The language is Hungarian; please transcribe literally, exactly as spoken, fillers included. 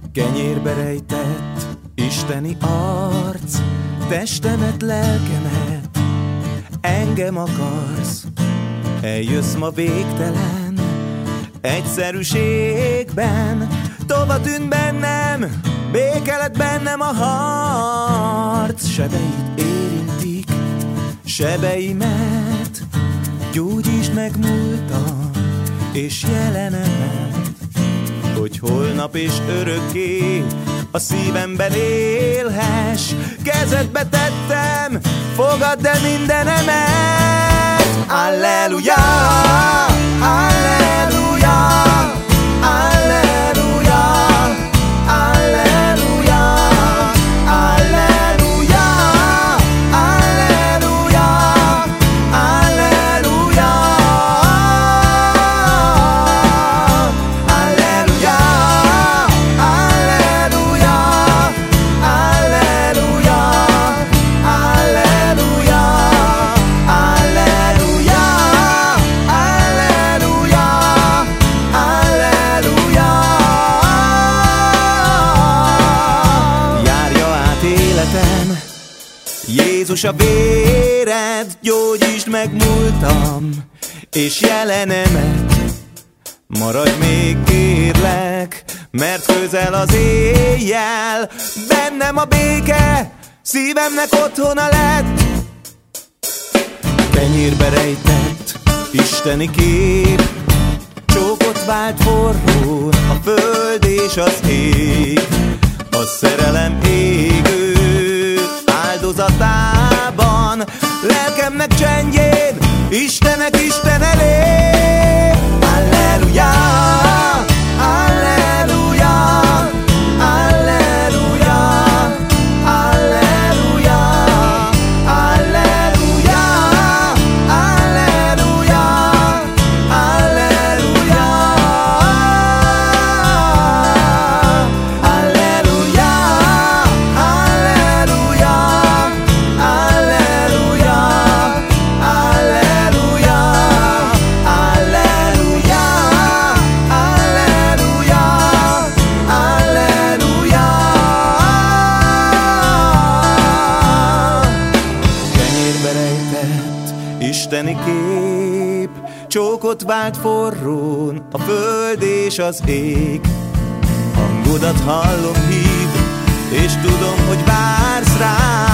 Kenyérbe rejtett isteni arc, testemet, lelkemet, engem akarsz. Eljössz ma végtelen egyszerűségben, tova tűnt bennem, béke lett bennem a harc. Sebeid érintik sebeimet, gyógyítsd meg múltam és jelenemet, hogy holnap és örökké a szívemben élhess. Kezedbe tettem, fogadd el mindenemet. Alleluja, alleluja, alleluja, alleluja, alleluja, alleluja, alleluja, alleluja, alleluja, alleluja, alleluja, alleluja, alleluja, alleluja. Járja át életem, Jézus, a véred, gyógyítsd meg múltam és jelenemet. Maradj még, kérlek, mert közel az éjjel, bennem a béke, szívemnek otthona lett. Kenyérbe rejtett isteni kép, csókot vált forró a föld és az ég. A szerelem égő áldozatában, lelkemnek csendjén, Istenek Isten elé. Alleluja, alleluja, alleluja, alleluja, alleluja, alleluja, alleluja, alleluja, alleluja, alleluja, alleluja, alleluja, alleluja. Kenyérbe rejtett isteni kép, csókot vált forrón a föld és az ég. Hangodat hallom, hív, és tudom, hogy vársz rám.